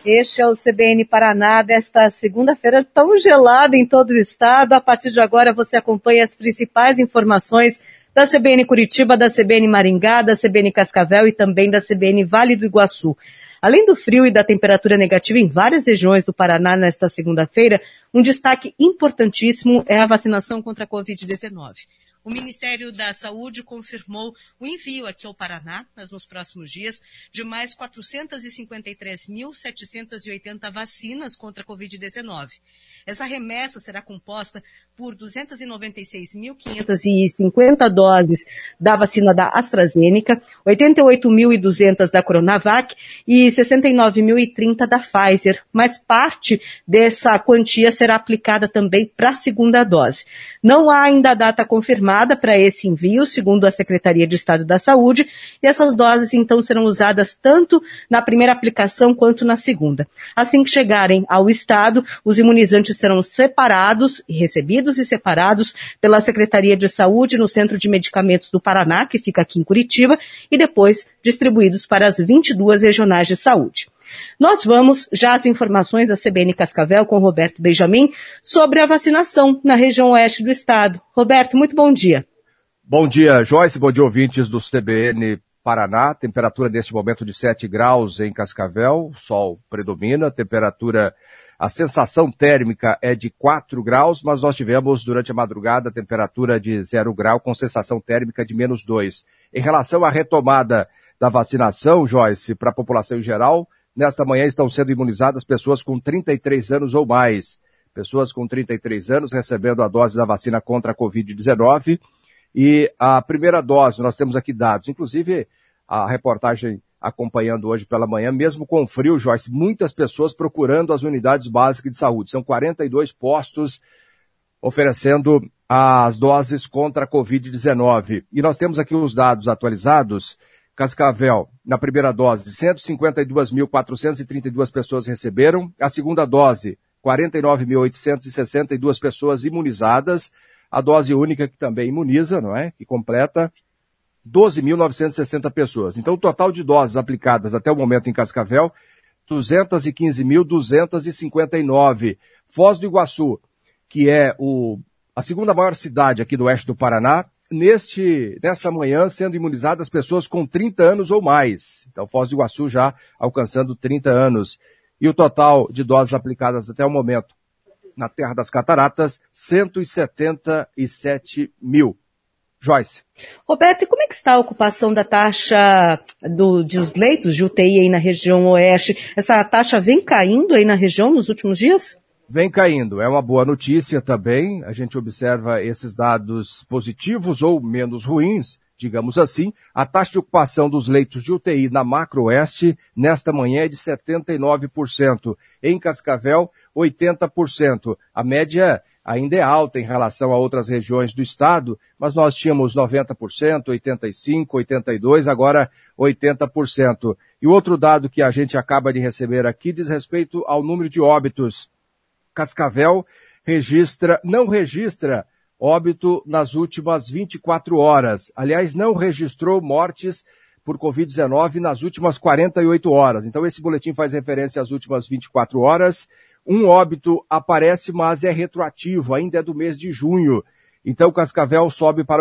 Este é o CBN Paraná desta segunda-feira tão gelada em todo o estado. A partir de agora você acompanha as principais informações da CBN Curitiba, da CBN Maringá, da CBN Cascavel e também da CBN Vale do Iguaçu. Além do frio e da temperatura negativa em várias regiões do Paraná nesta segunda-feira, um destaque importantíssimo é a vacinação contra a Covid-19. O Ministério da Saúde confirmou o envio aqui ao Paraná, nos próximos dias, de mais 453.780 vacinas contra a Covid-19. Essa remessa será composta por 296.550 doses da vacina da AstraZeneca, 88.200 da Coronavac e 69.030 da Pfizer, mas parte dessa quantia será aplicada também para a segunda dose. Não há ainda data confirmada para esse envio, segundo a Secretaria de Estado da Saúde, e essas doses então serão usadas tanto na primeira aplicação quanto na segunda. Assim que chegarem ao Estado, os imunizantes serão separados, recebidos e separados pela Secretaria de Saúde no Centro de Medicamentos do Paraná, que fica aqui em Curitiba, e depois distribuídos para as 22 regionais de saúde. Nós vamos já às informações da CBN Cascavel com Roberto Benjamin sobre a vacinação na região oeste do estado. Roberto, muito bom dia. Bom dia, Joyce, bom dia, ouvintes do CBN Paraná. Temperatura neste momento de 7 graus em Cascavel, sol predomina, a sensação térmica é de 4 graus, mas nós tivemos durante a madrugada temperatura de 0 grau com sensação térmica de menos 2. Em relação à retomada da vacinação, Joyce, para a população em geral, nesta manhã estão sendo imunizadas pessoas com 33 anos ou mais. Pessoas com 33 anos recebendo a dose da vacina contra a Covid-19. E a primeira dose, nós temos aqui dados, inclusive a reportagem acompanhando hoje pela manhã, mesmo com frio, Joyce, muitas pessoas procurando as unidades básicas de saúde. São 42 postos oferecendo as doses contra a Covid-19. E nós temos aqui os dados atualizados. Cascavel, na primeira dose, 152.432 pessoas receberam. A segunda dose, 49.862 pessoas imunizadas. A dose única que também imuniza, não é? Que completa 12.960 pessoas. Então, o total de doses aplicadas até o momento em Cascavel, 215.259. Foz do Iguaçu, que é a segunda maior cidade aqui do oeste do Paraná, nesta manhã sendo imunizadas pessoas com 30 anos ou mais. Então, Foz do Iguaçu já alcançando 30 anos. E o total de doses aplicadas até o momento na Terra das Cataratas, 177 mil. Joyce. Roberto, e como é que está a ocupação da taxa dos leitos de UTI aí na região oeste? Essa taxa vem caindo aí na região nos últimos dias? Vem caindo, é uma boa notícia também, a gente observa esses dados positivos ou menos ruins, digamos assim. A taxa de ocupação dos leitos de UTI na Macro-Oeste, nesta manhã, é de 79%. Em Cascavel, 80%. A média ainda é alta em relação a outras regiões do estado, mas nós tínhamos 90%, 85%, 82%, agora 80%. E o outro dado que a gente acaba de receber aqui diz respeito ao número de óbitos. Cascavel não registra óbito nas últimas 24 horas. Aliás, não registrou mortes por Covid-19 nas últimas 48 horas. Então, esse boletim faz referência às últimas 24 horas. Um óbito aparece, mas é retroativo, ainda é do mês de junho. Então, Cascavel sobe para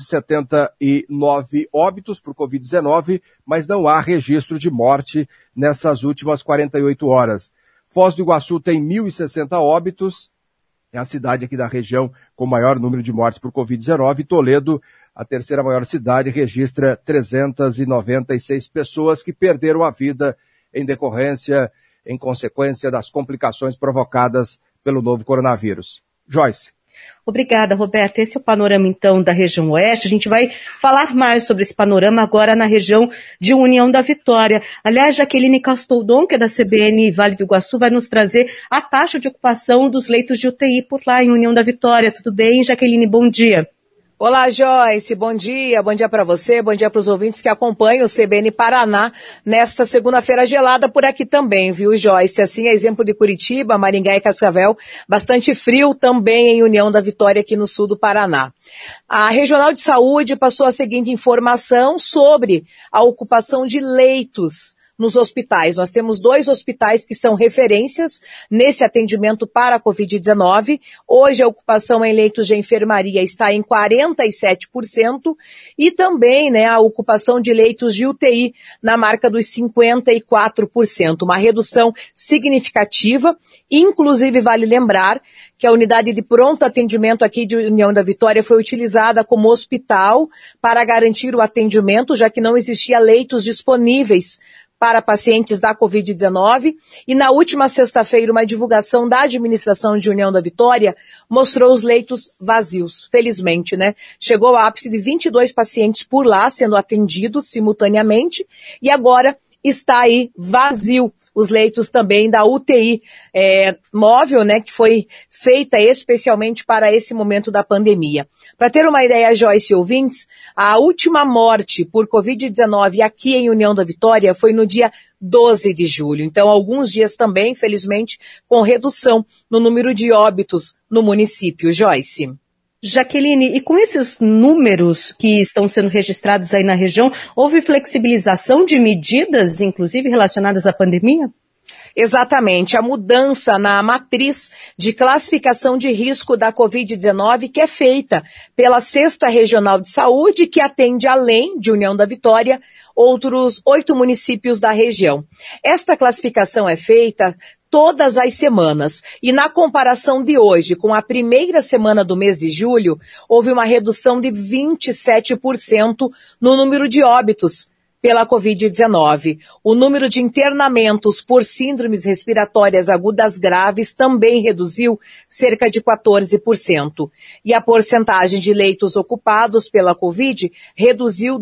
879 óbitos por Covid-19, mas não há registro de morte nessas últimas 48 horas. Foz do Iguaçu tem 1.060 óbitos, é a cidade aqui da região com maior número de mortes por Covid-19. Toledo, a terceira maior cidade, registra 396 pessoas que perderam a vida em consequência das complicações provocadas pelo novo coronavírus. Joyce. Obrigada, Roberto. Esse é o panorama, então, da região oeste. A gente vai falar mais sobre esse panorama agora na região de União da Vitória. Aliás, Jaqueline Castoldon, que é da CBN Vale do Iguaçu, vai nos trazer a taxa de ocupação dos leitos de UTI por lá em União da Vitória. Tudo bem, Jaqueline? Bom dia. Olá, Joyce, bom dia para você, bom dia para os ouvintes que acompanham o CBN Paraná nesta segunda-feira gelada por aqui também, viu, Joyce? Assim, exemplo de Curitiba, Maringá e Cascavel, bastante frio também em União da Vitória aqui no sul do Paraná. A Regional de Saúde passou a seguinte informação sobre a ocupação de leitos nos hospitais. Nós temos 2 hospitais que são referências nesse atendimento para a Covid-19. Hoje a ocupação em leitos de enfermaria está em 47% e também, né, a ocupação de leitos de UTI na marca dos 54%. Uma redução significativa. Inclusive, vale lembrar que a unidade de pronto atendimento aqui de União da Vitória foi utilizada como hospital para garantir o atendimento, já que não existia leitos disponíveis para pacientes da Covid-19. E na última sexta-feira, uma divulgação da administração de União da Vitória mostrou os leitos vazios, felizmente, né? Chegou ao ápice de 22 pacientes por lá sendo atendidos simultaneamente e agora está aí vazio os leitos também da UTI móvel, né, que foi feita especialmente para esse momento da pandemia. Para ter uma ideia, Joyce e ouvintes, a última morte por Covid-19 aqui em União da Vitória foi no dia 12 de julho. Então, alguns dias também, infelizmente, com redução no número de óbitos no município. Joyce. Jaqueline, e com esses números que estão sendo registrados aí na região, houve flexibilização de medidas, inclusive relacionadas à pandemia? Exatamente, a mudança na matriz de classificação de risco da Covid-19 que é feita pela 6ª Regional de Saúde, que atende além de União da Vitória, outros 8 municípios da região. Esta classificação é feita todas as semanas. E na comparação de hoje com a primeira semana do mês de julho, houve uma redução de 27% no número de óbitos pela Covid-19. O número de internamentos por síndromes respiratórias agudas graves também reduziu cerca de 14%. E a porcentagem de leitos ocupados pela Covid reduziu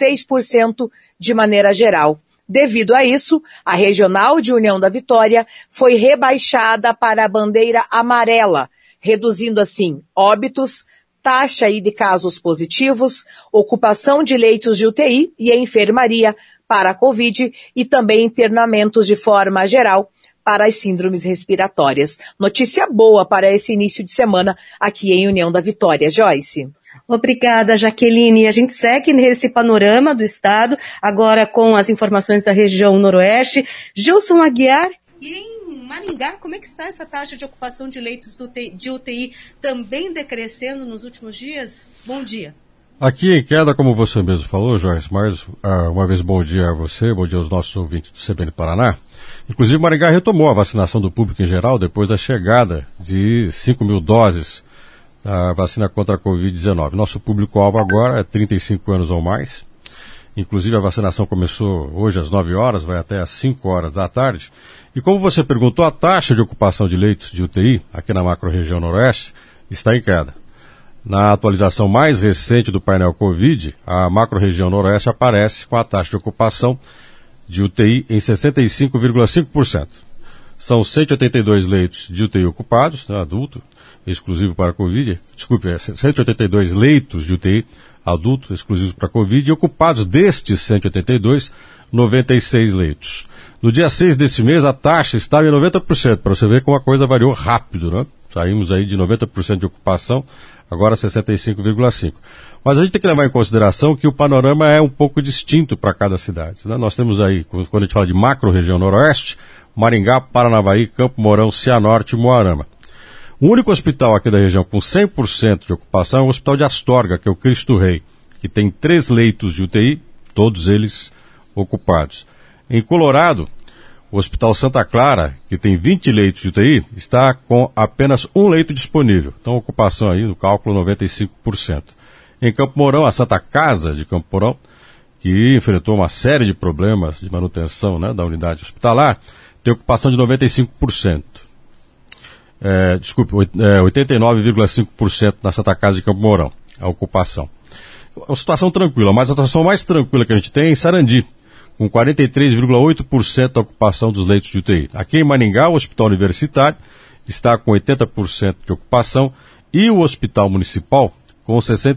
16% de maneira geral. Devido a isso, a Regional de União da Vitória foi rebaixada para a bandeira amarela, reduzindo assim óbitos, taxa aí de casos positivos, ocupação de leitos de UTI e enfermaria para a Covid e também internamentos de forma geral para as síndromes respiratórias. Notícia boa para esse início de semana aqui em União da Vitória. Joyce. Obrigada, Jaqueline. A gente segue nesse panorama do estado, agora com as informações da região noroeste. Gilson Aguiar, e em Maringá, como é que está essa taxa de ocupação de leitos de UTI também decrescendo nos últimos dias? Bom dia. Aqui em queda, como você mesmo falou, Joyce, mais uma vez bom dia a você, bom dia aos nossos ouvintes do CBN Paraná. Inclusive, Maringá retomou a vacinação do público em geral depois da chegada de 5 mil doses a vacina contra a Covid-19. Nosso público-alvo agora é 35 anos ou mais. Inclusive a vacinação começou hoje às 9 horas, vai até às 5 horas da tarde. E como você perguntou, a taxa de ocupação de leitos de UTI, aqui na macro-região noroeste, está em queda. Na atualização mais recente do painel Covid, a macro-região noroeste aparece com a taxa de ocupação de UTI em 65,5%. São 182 leitos de UTI ocupados, né, adulto, exclusivo para a Covid, 182 leitos de UTI adulto, exclusivos para a Covid, e ocupados destes 182, 96 leitos. No dia 6 desse mês, a taxa estava em 90%, para você ver como a coisa variou rápido, né? Saímos aí de 90% de ocupação, agora 65,5%. Mas a gente tem que levar em consideração que o panorama é um pouco distinto para cada cidade, né? Nós temos aí, quando a gente fala de macro-região noroeste, Maringá, Paranavaí, Campo Mourão, Cianorte e Moarama. O único hospital aqui da região com 100% de ocupação é o Hospital de Astorga, que é o Cristo Rei, que tem 3 leitos de UTI, todos eles ocupados. Em Colorado, o Hospital Santa Clara, que tem 20 leitos de UTI, está com apenas 1 leito disponível. Então, ocupação aí, no cálculo, 95%. Em Campo Mourão, a Santa Casa de Campo Mourão, que enfrentou uma série de problemas de manutenção, né, da unidade hospitalar, tem ocupação de 95%. 89,5% na Santa Casa de Campo Mourão, a ocupação. Uma situação tranquila, mas a situação mais tranquila que a gente tem é em Sarandi, com 43,8% da ocupação dos leitos de UTI. Aqui em Maringá, o Hospital Universitário está com 80% de ocupação e o Hospital Municipal com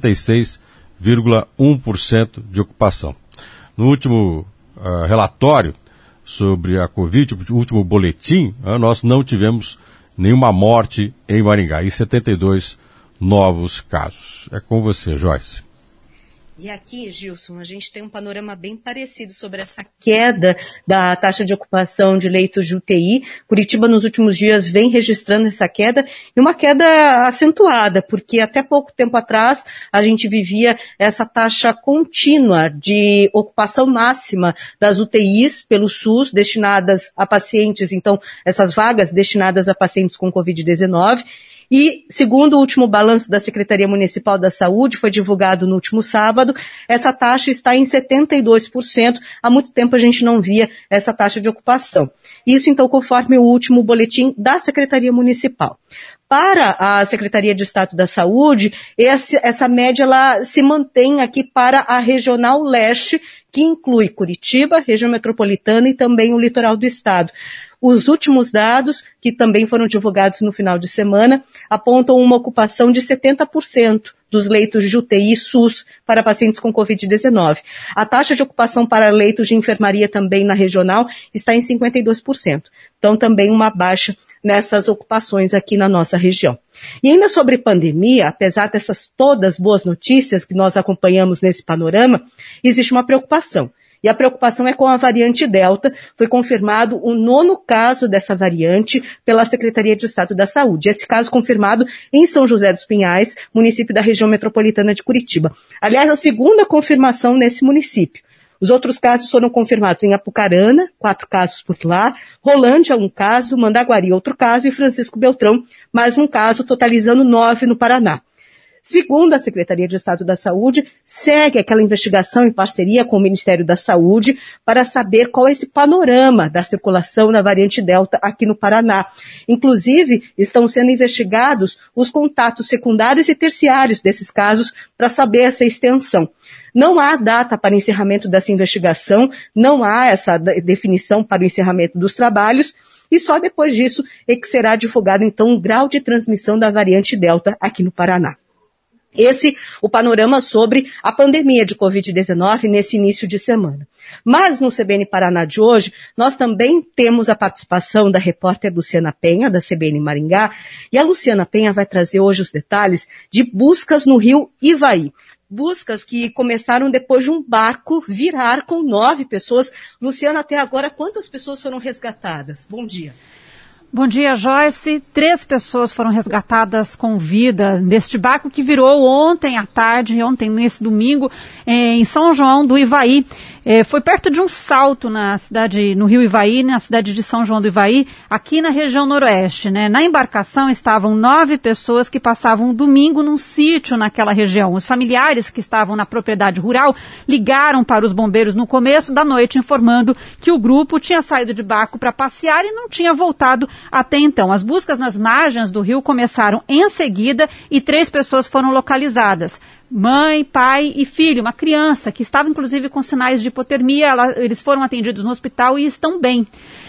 66,1% de ocupação. No último relatório sobre a Covid, o último boletim, nós não tivemos nenhuma morte em Maringá e 72 novos casos. É com você, Joyce. E aqui, Gilson, a gente tem um panorama bem parecido sobre essa queda da taxa de ocupação de leitos de UTI. Curitiba, nos últimos dias, vem registrando essa queda, e uma queda acentuada, porque até pouco tempo atrás a gente vivia essa taxa contínua de ocupação máxima das UTIs pelo SUS, destinadas a pacientes, então, essas vagas destinadas a pacientes com Covid-19. E, segundo o último balanço da Secretaria Municipal da Saúde, foi divulgado no último sábado, essa taxa está em 72%. Há muito tempo a gente não via essa taxa de ocupação. Isso, então, conforme o último boletim da Secretaria Municipal. Para a Secretaria de Estado da Saúde, essa média ela se mantém aqui para a Regional Leste, que inclui Curitiba, região metropolitana e também o litoral do estado. Os últimos dados, que também foram divulgados no final de semana, apontam uma ocupação de 70% dos leitos de UTI SUS para pacientes com Covid-19. A taxa de ocupação para leitos de enfermaria também na regional está em 52%. Então, também uma baixa nessas ocupações aqui na nossa região. E ainda sobre pandemia, apesar dessas todas boas notícias que nós acompanhamos nesse panorama, existe uma preocupação. E a preocupação é com a variante Delta. Foi confirmado o 9º caso dessa variante pela Secretaria de Estado da Saúde. Esse caso confirmado em São José dos Pinhais, município da região metropolitana de Curitiba. Aliás, a segunda confirmação nesse município. Os outros casos foram confirmados em Apucarana, 4 casos por lá, Rolândia, 1 caso, Mandaguari, outro caso, e Francisco Beltrão, mais 1 caso, totalizando 9 no Paraná. Segundo a Secretaria de Estado da Saúde, segue aquela investigação em parceria com o Ministério da Saúde para saber qual é esse panorama da circulação da variante Delta aqui no Paraná. Inclusive, estão sendo investigados os contatos secundários e terciários desses casos para saber essa extensão. Não há data para encerramento dessa investigação, não há essa definição para o encerramento dos trabalhos, e só depois disso é que será divulgado, então, o grau de transmissão da variante Delta aqui no Paraná. Esse o panorama sobre a pandemia de Covid-19 nesse início de semana. Mas no CBN Paraná de hoje, nós também temos a participação da repórter Luciana Penha, da CBN Maringá, e a Luciana Penha vai trazer hoje os detalhes de buscas no rio Ivaí. Buscas que começaram depois de um barco virar com 9 pessoas. Luciana, até agora, quantas pessoas foram resgatadas? Bom dia. Bom dia, Joyce. 3 pessoas foram resgatadas com vida neste barco que virou ontem à tarde, nesse domingo, em São João do Ivaí. Foi perto de um salto no rio Ivaí, na cidade de São João do Ivaí, aqui na região noroeste, né? Na embarcação estavam 9 pessoas que passavam um domingo num sítio naquela região. Os familiares que estavam na propriedade rural ligaram para os bombeiros no começo da noite, informando que o grupo tinha saído de barco para passear e não tinha voltado até então. As buscas nas margens do rio começaram em seguida e 3 pessoas foram localizadas. Mãe, pai e filho, uma criança que estava inclusive com sinais de hipotermia. Eles foram atendidos no hospital e estão bem.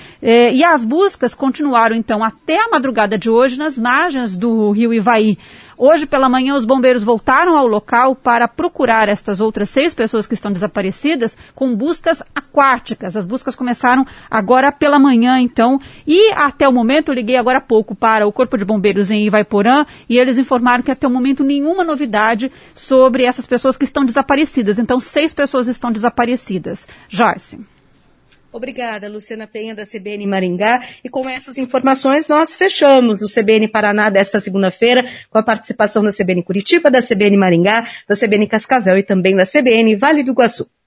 E as buscas continuaram então até a madrugada de hoje nas margens do rio Ivaí. Hoje pela manhã os bombeiros voltaram ao local para procurar estas outras 6 pessoas que estão desaparecidas com buscas aquáticas. As buscas começaram agora pela manhã então e até o momento eu liguei agora há pouco para o Corpo de Bombeiros em Ivaiporã e eles informaram que até o momento nenhuma novidade sobre essas pessoas que estão desaparecidas. Então 6 pessoas estão desaparecidas. Joyce. Obrigada, Luciana Penha, da CBN Maringá. E com essas informações, nós fechamos o CBN Paraná desta segunda-feira, com a participação da CBN Curitiba, da CBN Maringá, da CBN Cascavel e também da CBN Vale do Iguaçu.